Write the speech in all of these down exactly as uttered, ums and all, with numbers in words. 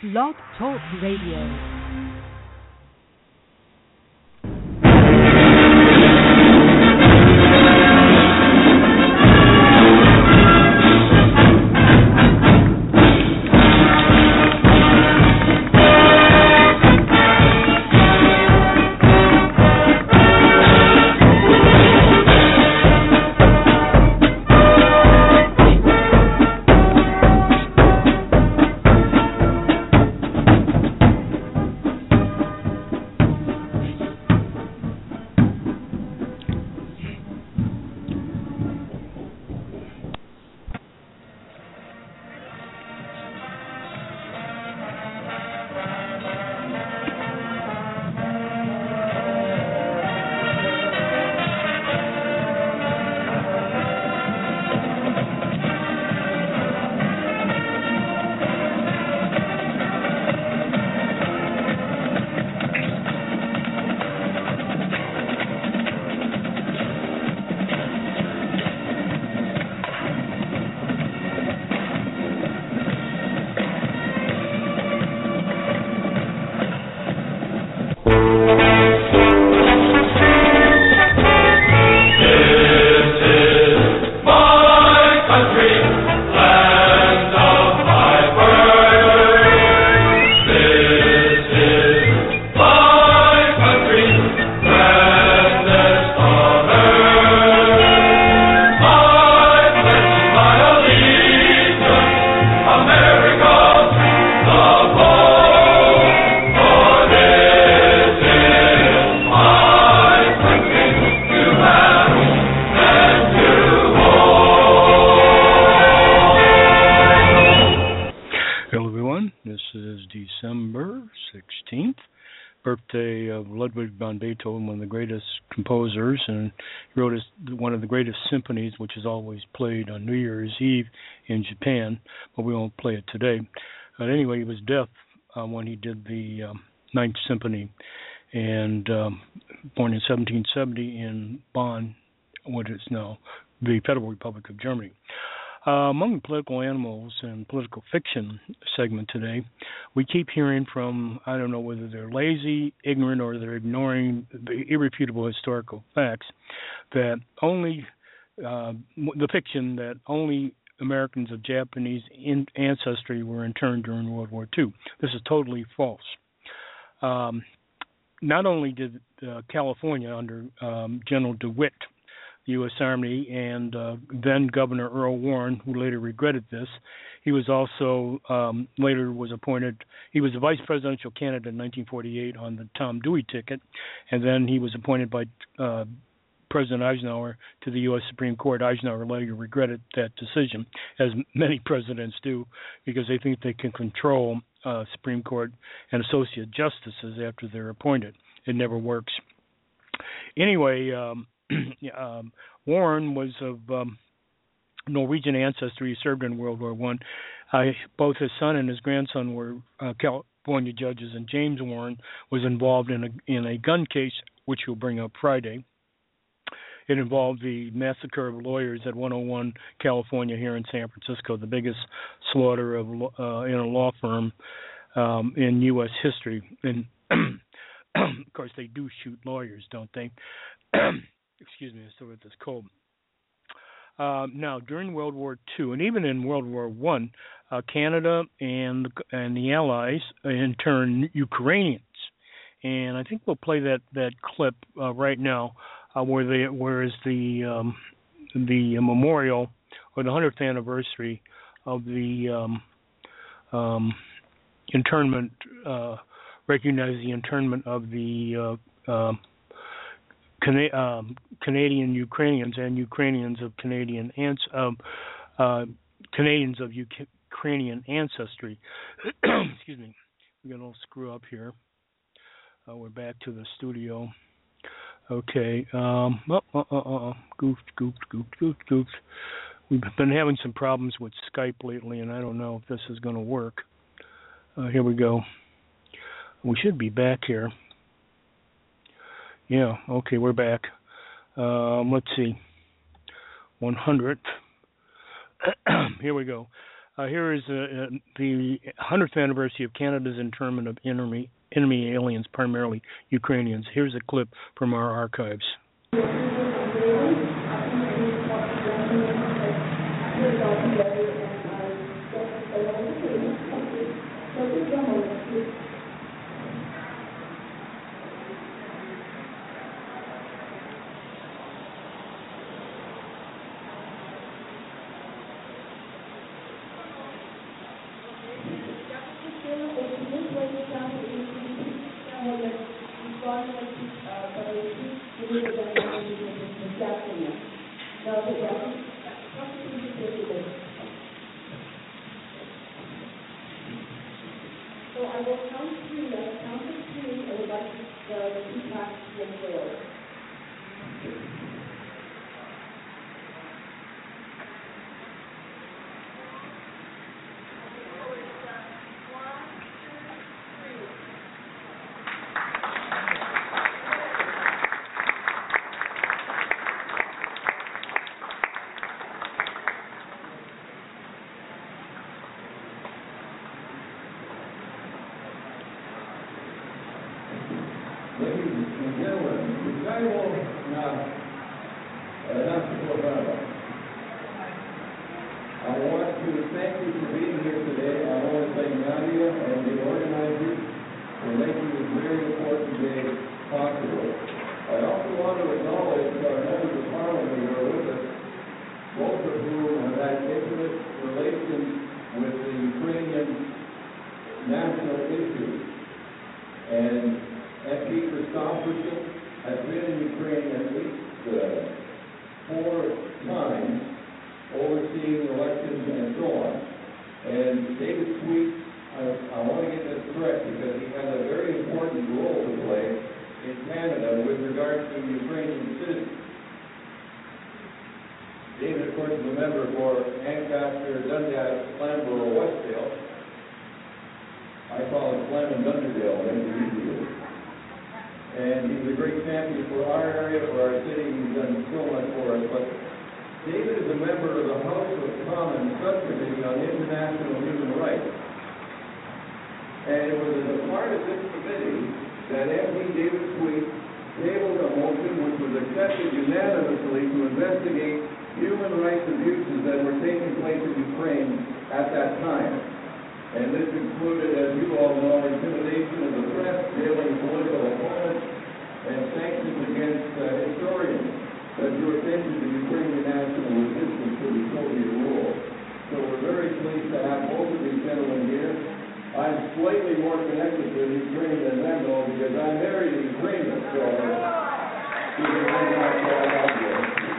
Blog Talk Radio. Birthday of Ludwig van Beethoven, one of the greatest composers, and he wrote his, one of the greatest symphonies, which is always played on New Year's Eve in Japan, but we won't play it today. But anyway, he was deaf uh, when he did the um, Ninth Symphony, and um, born in seventeen seventy in Bonn, what is now the Federal Republic of Germany. Uh, among the political animals and political fiction segment today, we keep hearing from, I don't know whether they're lazy, ignorant, or they're ignoring the irrefutable historical facts that only, uh, the fiction that only Americans of Japanese in ancestry were interned during World War Two. This is totally false. Um, not only did uh, California under um, General DeWitt, the U S Army, and uh, then Governor Earl Warren, who later regretted this. He was also um, later was appointed, he was a vice presidential candidate in nineteen forty-eight on the Tom Dewey ticket, and then he was appointed by uh, President Eisenhower to the U S Supreme Court. Eisenhower later regretted that decision, as many presidents do, because they think they can control uh, Supreme Court and associate justices after they're appointed. It never works. Anyway, um, um, Warren was of um, Norwegian ancestry. He served in World War One. Uh, both his son and his grandson were uh, California judges, and James Warren was involved in a in a gun case, which we'll bring up Friday. It involved the massacre of lawyers at one oh one California here in San Francisco, the biggest slaughter of uh, in a law firm um, in U S history. And of course, they do shoot lawyers, don't they? Excuse me, I still got this cold. Uh, now, during World War Two, and even in World War One, uh, Canada and and the Allies interned Ukrainians, and I think we'll play that that clip uh, right now, uh, where they where is the um, the memorial or the hundredth anniversary of the um, um, internment, uh, recognize the internment of the uh, uh, Cana- um, Canadian Ukrainians and Ukrainians of Canadian ans- um, uh, Canadians of U- Ukrainian ancestry. Excuse me, we got a little screw up here. Uh, we're back to the studio. Okay. Um, oh, oh, oh, oh. Goofed, goofed, goofed, goofed, goofed. We've been having some problems with Skype lately, and I don't know if this is going to work. Uh, here we go. We should be back here. Yeah, okay, we're back. Um, let's see. one hundredth. Here we go. Uh, here is uh, uh, the one hundredth anniversary of Canada's internment of enemy, enemy aliens, primarily Ukrainians. Here's a clip from our archives. So I will count three. I will count to three, and would like the two packs to unfold. Ladies and gentlemen, I will now announce the program. I want to thank you for being here today. I want to thank Nadia and the organizers for making this very important day possible. I also want to acknowledge our members of Parliament who are with us, both of whom have had intimate relations with the Ukrainian national issues. And M P Christopherson has been in Ukraine at least uh, four times, overseeing elections and so on. And David Sweet, I, I want to get this correct because he has a very important role to play in Canada with regard to Ukrainian citizens. David, of course, is a member for Ancaster, Dundas, Flamborough, Westdale. I call it Flam and Dunderdale, and And he's a great champion for our area, for our city. He's done so much for us. But David is a member of the House of Commons Subcommittee on International Human Rights. And it was as a part of this committee that M P David Sweet tabled a motion which was accepted unanimously to investigate human rights abuses that were taking place in Ukraine at that time. And this included, as you all know, intimidation of the press, jailing political opponents, and sanctions against uh, historians that drew attention to Ukrainian national resistance to the Soviet rule. So we're very pleased to have both of these gentlemen here. I'm slightly more connected to Ukraine than them, though, because I'm married to Ukrainian, so uh, you can find out what I have here.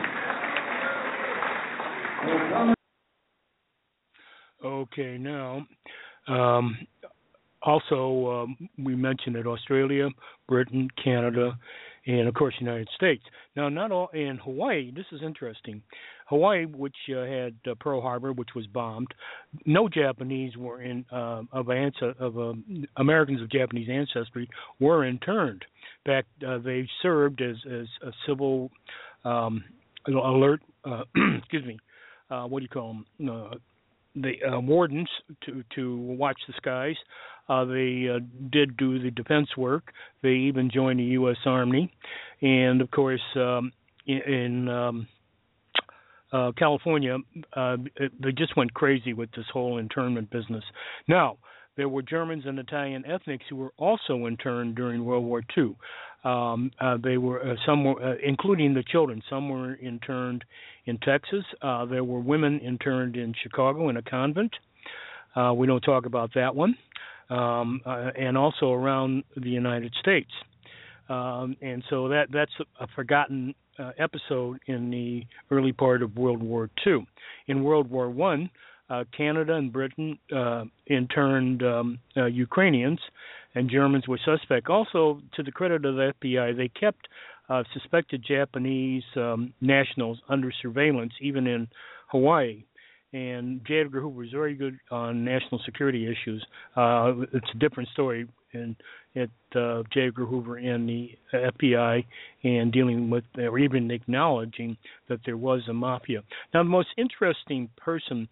Okay, now, um, also um, we mentioned that Australia, Britain, Canada, and of course the United States. Now, not all in Hawaii. This is interesting. Hawaii, which uh, had uh, Pearl Harbor, which was bombed, no Japanese were in uh, of, ansa- of uh, Americans of Japanese ancestry were interned. In fact, uh, they served as as a civil um, alert. Uh, excuse me. Uh, what do you call them? Uh, the uh, wardens to to watch the skies. Uh, they uh, did do the defense work. They even joined the U S Army, and of course, um, in, in um, uh, California, uh, it, they just went crazy with this whole internment business. Now, there were Germans and Italian ethnics who were also interned during World War Two. Um, uh, they were uh, some were, uh, including the children. Some were interned in Texas. Uh, there were women interned in Chicago in a convent. Uh, we don't talk about that one. Um, uh, and also around the United States. Um, and so that that's a, a forgotten uh, episode in the early part of World War Two. In World War One, uh, Canada and Britain uh, interned um, uh, Ukrainians, and Germans were suspect. Also, to the credit of the F B I, they kept uh, suspected Japanese um, nationals under surveillance, even in Hawaii. And J. Edgar Hoover was very good on national security issues. Uh, it's a different story in at uh, J. Edgar Hoover and the F B I, and dealing with, or even acknowledging that there was a mafia. Now, the most interesting person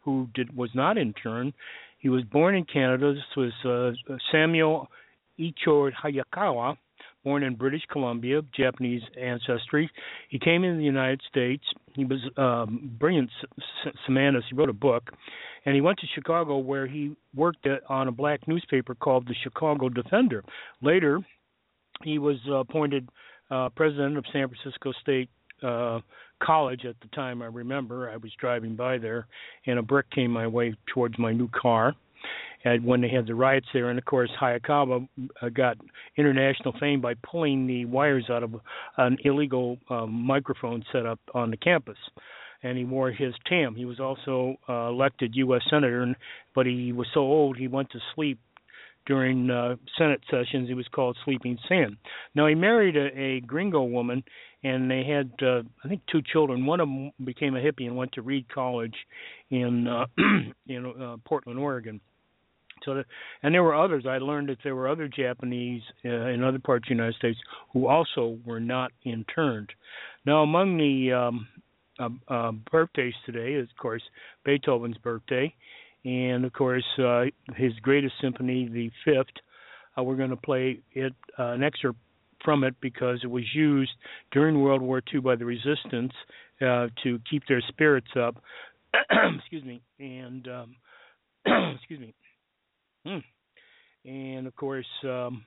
who did was not interned. He was born in Canada. This was uh, Samuel Icho Hayakawa, born in British Columbia, Japanese ancestry. He came into the United States. He was um, brilliant semanist. He wrote a book, and he went to Chicago, where he worked at, on a black newspaper called the Chicago Defender. Later, he was uh, appointed uh, president of San Francisco State uh, College at the time. I remember I was driving by there, and a brick came my way towards my new car. And when they had the riots there, and of course Hayakawa uh, got international fame by pulling the wires out of an illegal um, microphone set up on the campus. And he wore his tam. He was also uh, elected U S senator, and, but he was so old he went to sleep during uh, Senate sessions. He was called Sleeping Sam. Now, he married a, a gringo woman, and they had, uh, I think, two children. One of them became a hippie and went to Reed College in uh, in uh, Portland, Oregon. So, that, and there were others. I learned that there were other Japanese uh, in other parts of the United States who also were not interned. Now, among the um, uh, uh, birthdays today is, of course, Beethoven's birthday, and of course, uh, his greatest symphony, the Fifth. Uh, we're going to play it uh, an excerpt from it because it was used during World War Two by the Resistance uh, to keep their spirits up. Excuse me, and um, excuse me. Hmm. And of course, um,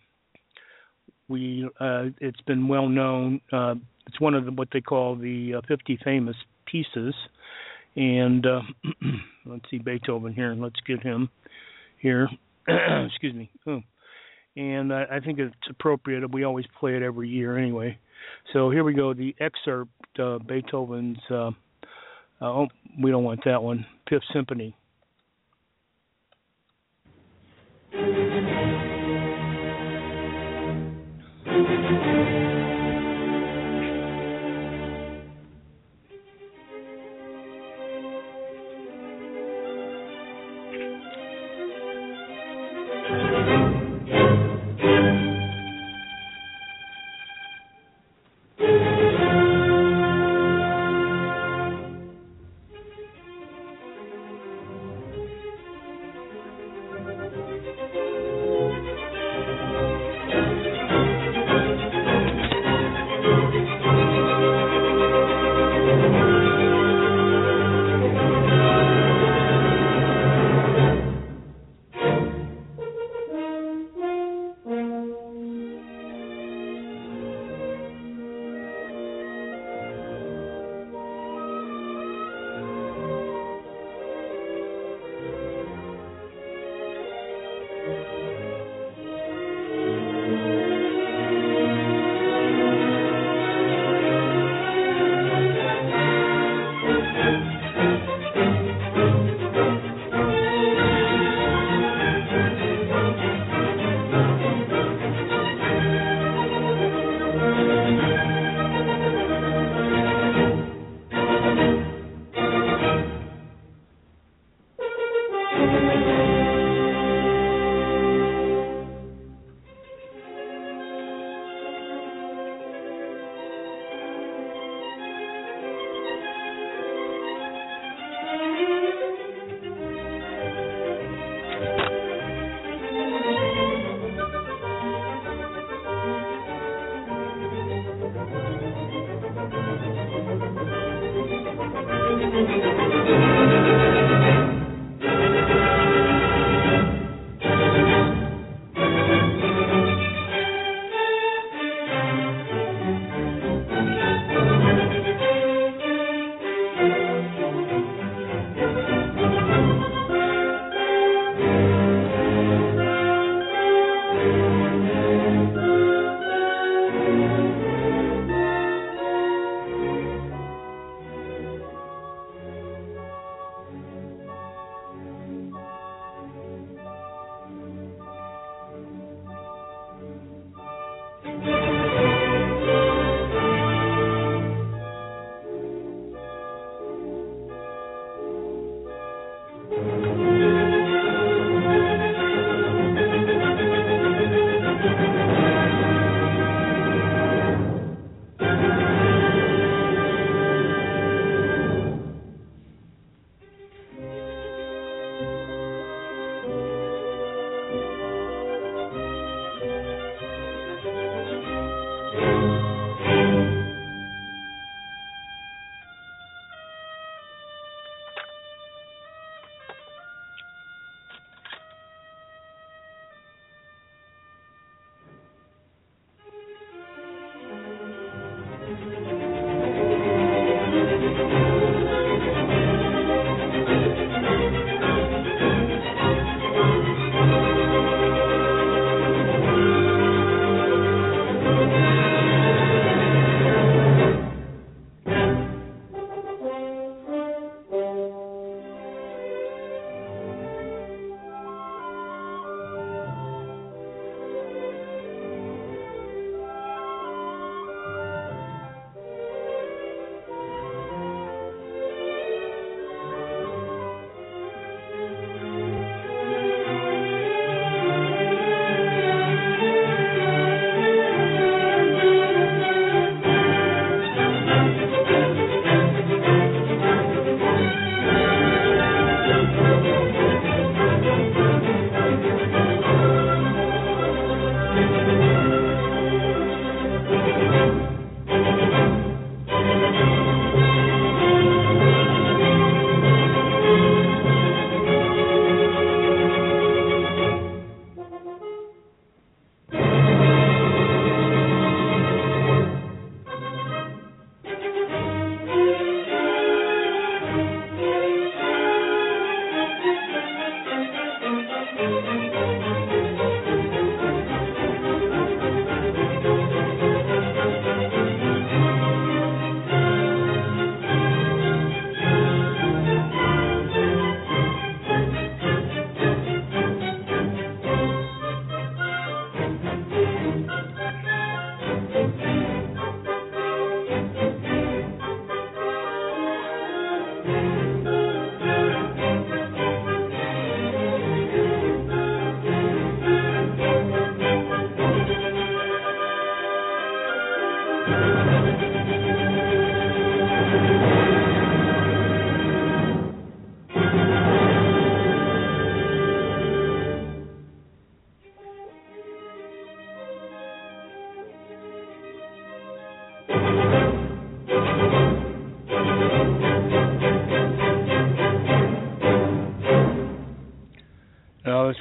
we uh, it's been well known. Uh, it's one of the, what they call the uh, fifty famous pieces. And uh, let's see Beethoven here. Let's get him here. Excuse me. Oh. And I, I think it's appropriate. We always play it every year anyway. So here we go. The excerpt, uh, Beethoven's. Uh, uh, oh, we don't want that one. Fifth Symphony.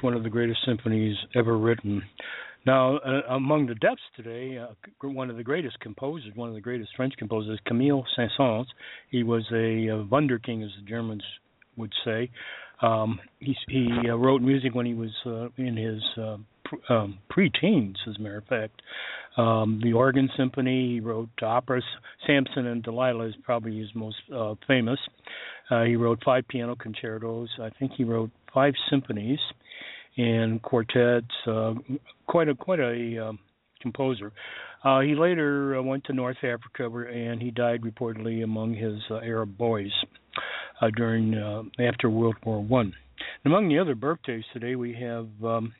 one of the greatest symphonies ever written. Now, uh, among the depths today, uh, one of the greatest composers, one of the greatest French composers, Camille Saint-Saëns. He was a, a Wunderkind, as the Germans would say. Um, he he uh, wrote music when he was uh, in his uh, pr- um, pre-teens, as a matter of fact. Um, the Organ Symphony, he wrote operas. Samson and Delilah is probably his most uh, famous. Uh, he wrote five piano concertos. I think he wrote five symphonies and quartets. Uh, quite a quite a um, composer. Uh, he later uh, went to North Africa, where, and he died reportedly among his uh, Arab boys uh, during uh, after World War One. Among the other birthdays today, we have um,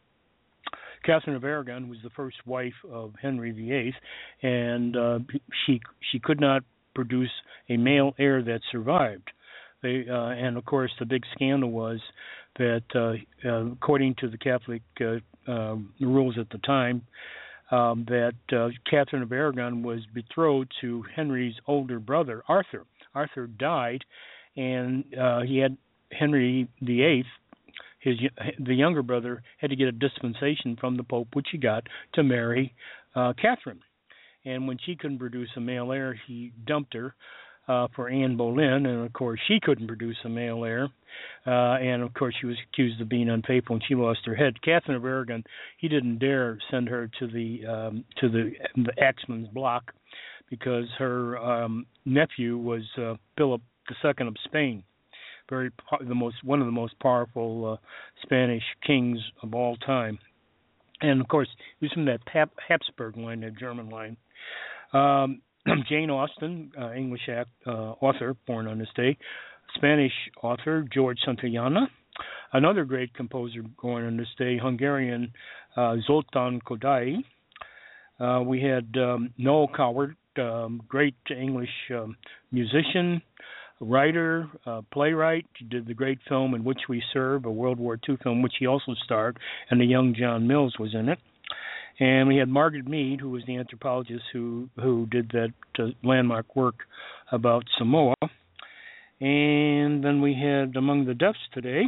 Catherine of Aragon, who was the first wife of Henry the Eighth, and uh, she she could not produce a male heir that survived. They, uh, and of course, the big scandal was that, uh, uh, according to the Catholic uh, uh, rules at the time, um, that uh, Catherine of Aragon was betrothed to Henry's older brother, Arthur. Arthur died, and uh, he had Henry the Eighth, his the younger brother, had to get a dispensation from the Pope, which he got, to marry uh, Catherine. And when she couldn't produce a male heir, he dumped her uh, for Anne Boleyn, and of course she couldn't produce a male heir, uh, and of course she was accused of being unfaithful, and she lost her head. Catherine of Aragon, he didn't dare send her to the um, to the the Axman's block, because her um, nephew was uh, Philip the Second of Spain, very the most one of the most powerful uh, Spanish kings of all time, and of course he was from that Hab- Habsburg line, that German line. Um, Jane Austen, uh, English act, uh, author, born on this day. Spanish author George Santayana, another great composer born on this day, Hungarian uh, Zoltán Kodály. Uh, we had um, Noel Coward, um, great English um, musician, writer, uh, playwright. He did the great film In Which We Serve, a World War Two film, which he also starred, and the young John Mills was in it. And we had Margaret Mead, who was the anthropologist who, who did that uh, landmark work about Samoa. And then we had, among the deaths today,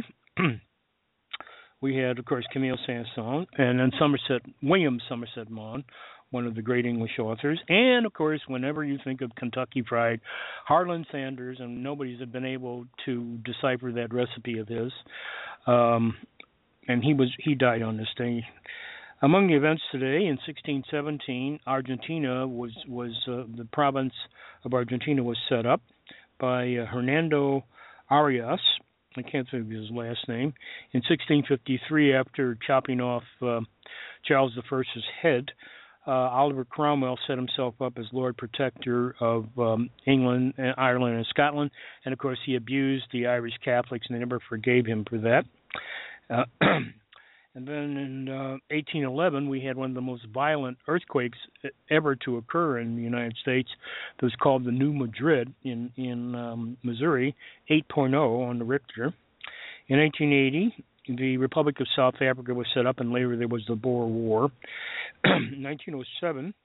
we had, of course, Camille Saint-Saëns, and then Somerset, William Somerset Maugham, one of the great English authors. And, of course, whenever you think of Kentucky Fried, Harlan Sanders, and nobody's been able to decipher that recipe of his. Um, and he was he died on this day. Among the events today, in sixteen seventeen, Argentina was was uh, the province of Argentina was set up by uh, Hernando Arias. I can't think of his last name. In sixteen fifty-three, after chopping off uh, Charles the First's head, uh, Oliver Cromwell set himself up as Lord Protector of um, England, and Ireland, and Scotland. And of course, he abused the Irish Catholics, and they never forgave him for that. Uh, And then in uh, eighteen eleven, we had one of the most violent earthquakes ever to occur in the United States. It was called the New Madrid in, in um, Missouri, eight point oh on the Richter. In eighteen eighty, the Republic of South Africa was set up, and later there was the Boer War. In nineteen oh seven,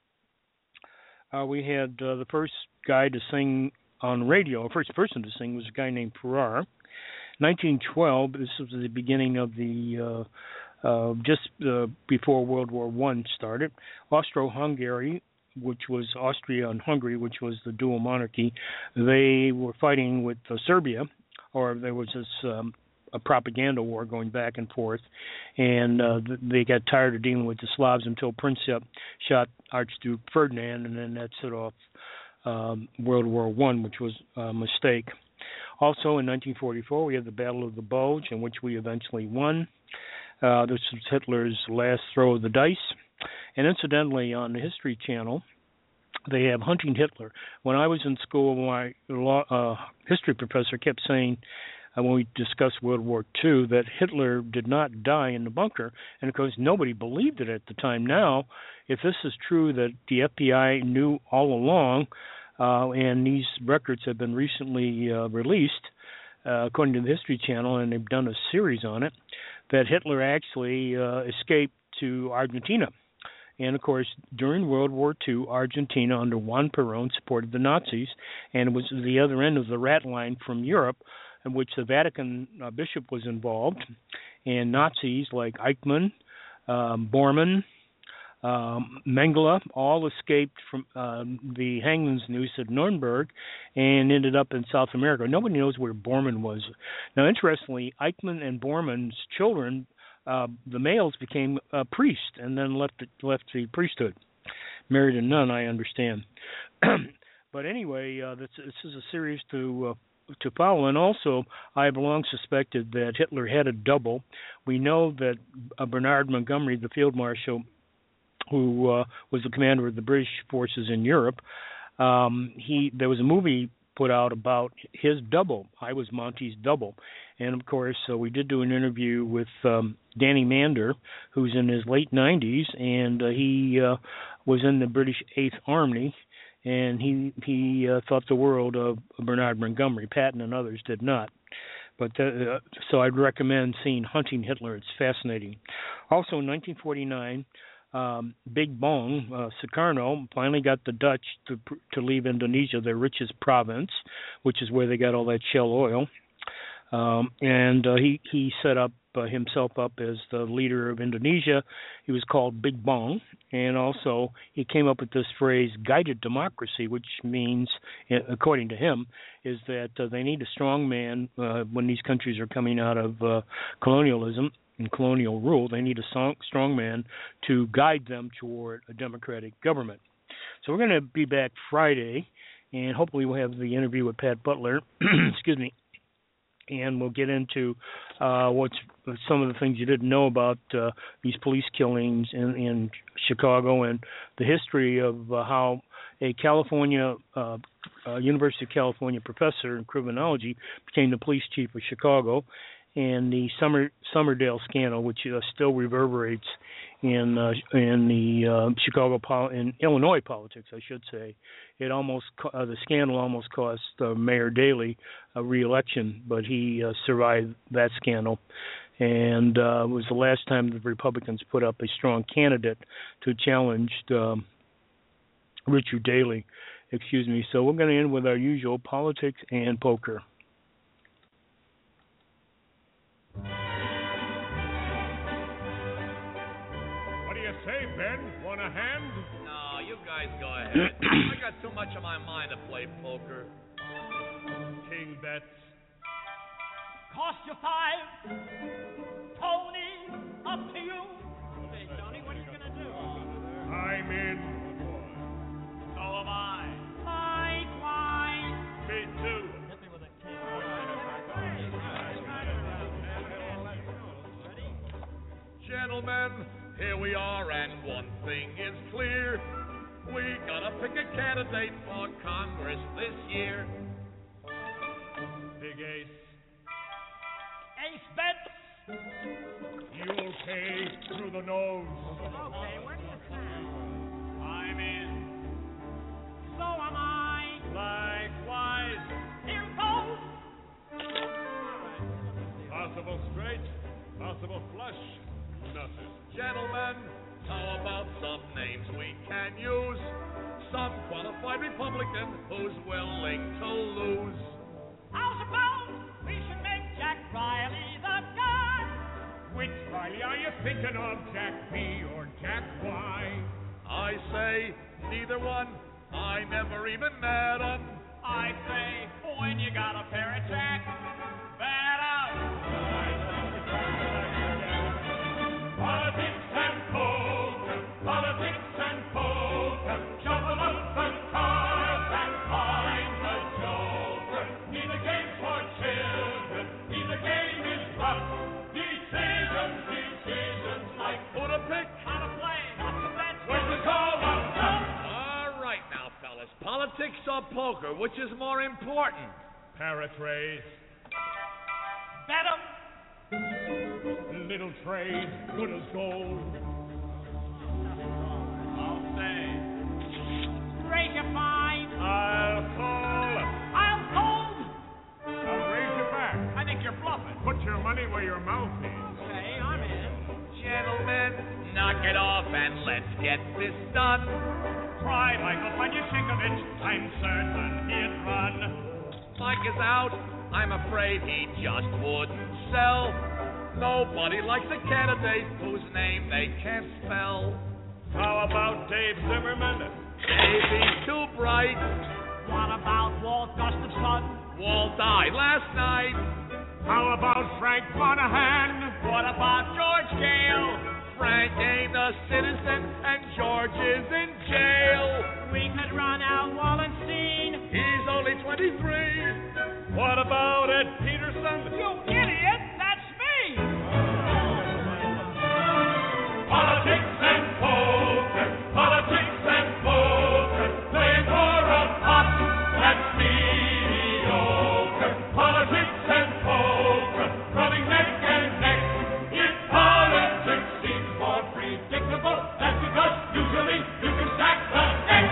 uh, we had uh, the first guy to sing on radio, the first person to sing was a guy named Farrar. nineteen twelve, this was the beginning of the... Uh, Uh, just uh, before World War One started, Austro-Hungary, which was Austria and Hungary, which was the dual monarchy, they were fighting with uh, Serbia, or there was this um, a propaganda war going back and forth, and uh, they got tired of dealing with the Slavs until Princip shot Archduke Ferdinand, and then that set off um, World War One, which was a mistake. Also, in nineteen forty-four, we had the Battle of the Bulge, in which we eventually won. Uh, this was Hitler's last throw of the dice. And incidentally, on the History Channel, they have Hunting Hitler. When I was in school, my law, uh, history professor kept saying, uh, when we discussed World War Two, that Hitler did not die in the bunker. And of course, nobody believed it at the time. Now, if this is true that the F B I knew all along, uh, and these records have been recently uh, released, uh, according to the History Channel, and they've done a series on it, that Hitler actually uh, escaped to Argentina. And, of course, during World War Two, Argentina, under Juan Perón, supported the Nazis, and it was the other end of the rat line from Europe, in which the Vatican uh, bishop was involved. and Nazis like Eichmann, um, Bormann, um, Mengele all escaped from um, the hangman's noose at Nuremberg and ended up in South America. Nobody knows where Bormann was. Now, interestingly, Eichmann and Bormann's children, uh, the males became uh, priests and then left the, left the priesthood. Married a nun, I understand. But anyway, uh, this, this is a series to uh, to follow. And also, I have long suspected that Hitler had a double. We know that uh, Bernard Montgomery, the field marshal, who uh, was the commander of the British forces in Europe, um, he there was a movie put out about his double. I was Monty's double. And, of course, uh, we did do an interview with um, Danny Mander, who's in his late nineties, and uh, he uh, was in the British Eighth Army, and he he uh, thought the world of Bernard Montgomery. Patton and others did not. But uh, so I'd recommend seeing Hunting Hitler. It's fascinating. Also, in nineteen forty-nine, um, Big Bong, uh, Sukarno, finally got the Dutch to to leave Indonesia, their richest province, which is where they got all that shell oil. Um, and uh, he he set up uh, himself up as the leader of Indonesia. He was called Big Bong, and also he came up with this phrase "guided democracy," which means, according to him, is that uh, they need a strong man uh, when these countries are coming out of uh, colonialism and colonial rule. They need a strong, strong man to guide them toward a democratic government. So we're going to be back Friday, and hopefully we'll have the interview with Pat Butler. Excuse me. And we'll get into uh, what's some of the things you didn't know about uh, these police killings in, in Chicago and the history of uh, how a California, uh, uh, University of California professor in criminology became the police chief of Chicago, and the Summer Summerdale scandal, which uh, still reverberates in uh, in the uh, Chicago pol- in Illinois politics, I should say. It almost uh, the scandal almost cost uh, Mayor Daley a re-election, but he uh, survived that scandal, and uh, it was the last time the Republicans put up a strong candidate to challenge um, Richard Daley. Excuse me. So we're going to end with our usual politics and poker. What do you say, Ben? Want a hand? No, you guys go ahead. I got too much on my mind to play poker. King bets. Cost you five. Tony, up to you. Hey, Tony, what are you going to do? I'm in. So am I. Likewise. Me too. Hit me with a king. Gentlemen, here we are, and one thing is clear. We gotta pick a candidate for Congress this year. Big Ace. Ace bets. You okay through the nose? Okay, where do you stand? I'm in. So am I. Likewise. Here goes. Possible straight, possible flush. Nothing. Gentlemen, how about some names we can use? Some qualified Republican who's willing to lose. How's about we should make Jack Riley the guy? Which Riley are you thinking of, Jack B or Jack Y? I say neither one. I never even met 'em. I say when you got a pair of Jack, bet up. Politics and poker, politics and poker, shuffle up the cards and find the joker. Neither game for children, neither game is rough. Decisions, decisions like Who to pick? How to play, how to bet. when to call up. All right now, fellas. Politics or poker, which is more important? Paratrays, Bet 'em. little trade, good as gold. I'll say. Raise your fine. I'll call, I'll hold. I'll raise you back. I think you're bluffing. Put your money where your mouth is. Okay, I'm in. Gentlemen, knock it off and let's get this done. Try Michael Panyasinkovich. I'm certain he'd run. Mike is out. I'm afraid he just wouldn't sell. Nobody likes a candidate whose name they can't spell. How about Dave Zimmerman? Davey's too bright. What about Walt Gustafson? Walt died last night. How about Frank Monahan? What about George Gale? Frank ain't a citizen and George is in jail. We could run out Wallenstein. He's only twenty-three. What about Ed Peterson? You idiot, that's me! Politics and poker, politics and poker, playing for a pot that's mediocre. Politics and poker, running neck and neck. If politics seems more predictable, that's because usually you can stack the deck.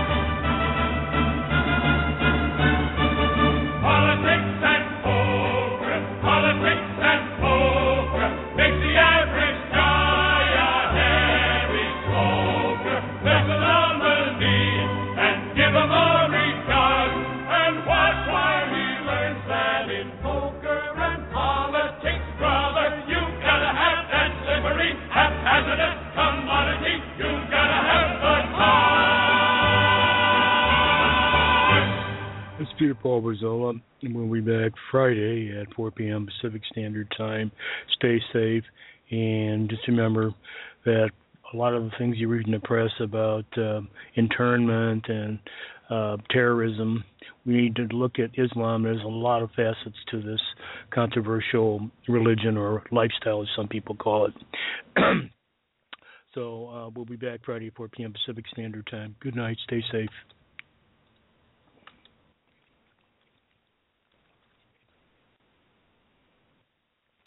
Politics and poker, politics and poker, makes the average guy a heavy smoker. There's a nominee and give him a regard, and watch while he learns that in poker and politics, brother, you gotta have that slippery, haphazardous commodity. You gotta have the card. It's Peter Paul Barzola, and we'll be back Friday at four p.m. Pacific Standard Time. Stay safe, and just remember that a lot of the things you read in the press about uh, internment and uh, terrorism, we need to look at Islam. There's a lot of facets to this controversial religion or lifestyle, as some people call it. So uh, we'll be back Friday at four p.m. Pacific Standard Time. Good night. Stay safe.